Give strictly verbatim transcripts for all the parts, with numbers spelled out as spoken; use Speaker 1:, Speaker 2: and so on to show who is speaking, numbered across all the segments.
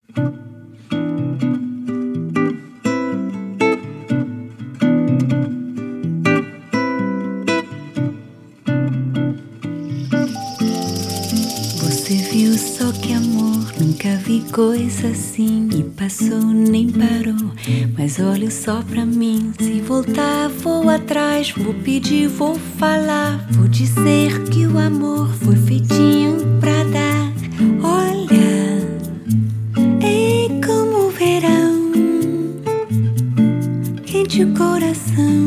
Speaker 1: Você viu só que amor, nunca vi coisa assim. E passou, nem parou, mas olha só pra mim. Se voltar, vou atrás, vou pedir, vou falar. Vou dizer que o amor foi feitinho pra dar. Olha, é como o verão, quente o coração.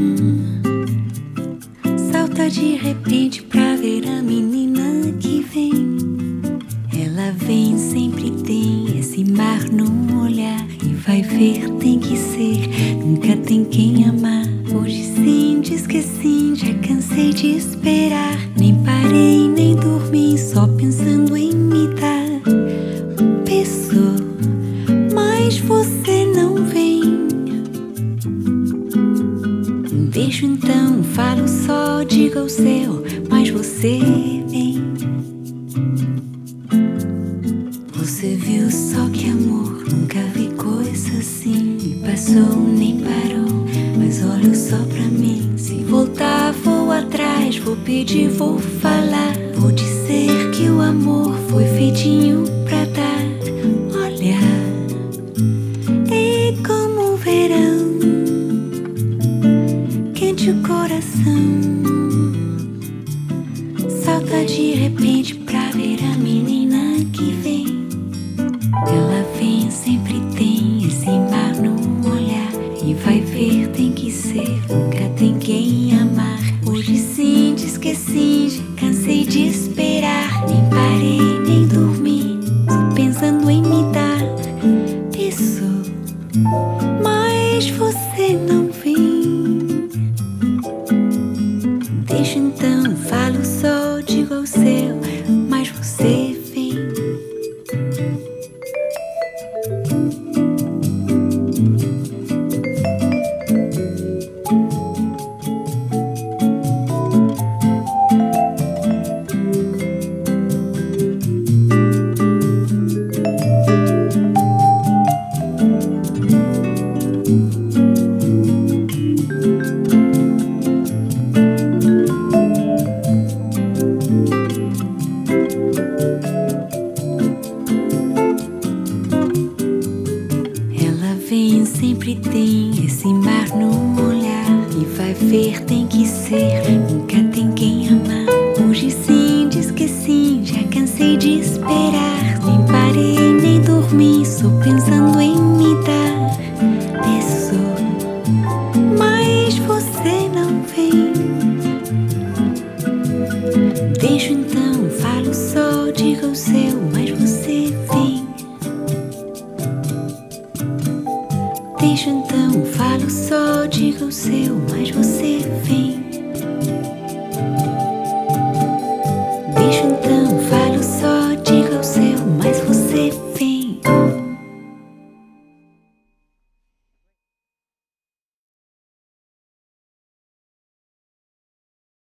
Speaker 1: Salta de repente pra ver a menina que vem. Ela vem, sempre tem esse mar no olhar. E vai ver, tem que ser, nunca tem quem amar. Hoje sim, diz que sim, já cansei de esperar. Nem parei, nem dormi, só pensando em me dar um beijo, mas você não vem. Um beijo então, falo só, diga o seu, mas você vem. Você viu só que amor, nunca vi coisa assim. E passou, nem parou, mas olha só pra mim. Se voltar, vou atrás, vou pedir, vou falar. Vou dizer que o amor foi feitinho pra dar. Olha, é como o verão, quente o coração. Salta de repente pra ver a menina que vem. Ela vem, sempre tem esse mar no olhar. E vai ver, tem que ser, nunca tem quem amar. Hoje sim, diz que sim, já cansei de esperar. Nem parei, nem dormi, só pensando em me dar isso, mas você não vem. Deixa então, falo só, digo ao seu, mas você vem. Vem, sempre tem esse mar no olhar. E vai ver, tem que ser, nunca tem quem amar. Hoje sim, diz que sim, já cansei de esperar. Nem parei, nem dormi, só pensando em me dar isso, mas você não vem. Deixo então, falo só, diga o seu, mas você vem. Deixa então, falo só, diga o seu, mas você vem.